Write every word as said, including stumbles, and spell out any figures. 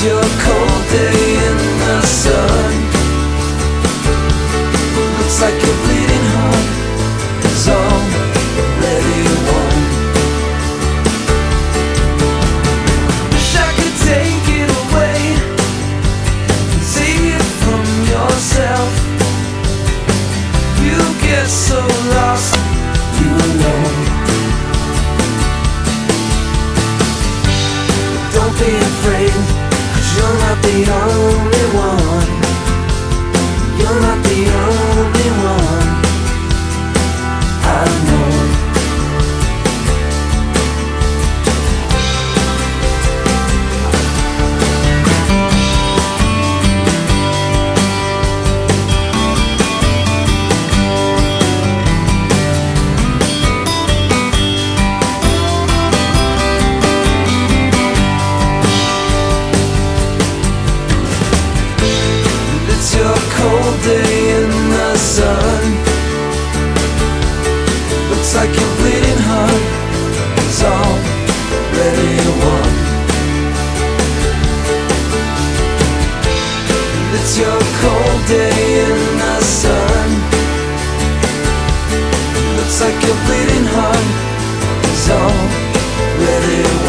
your cold day in the sun. Looks like your bleeding heart is already won. Wish I could take it away and take it from yourself. You get so lost, you alone. Don't be afraid, 'cause you're not the only one. You're not the only one. I know. It's your cold day in the sun. Looks like your bleeding heart is already won. It's your cold day in the sun. Looks like your bleeding heart is already won.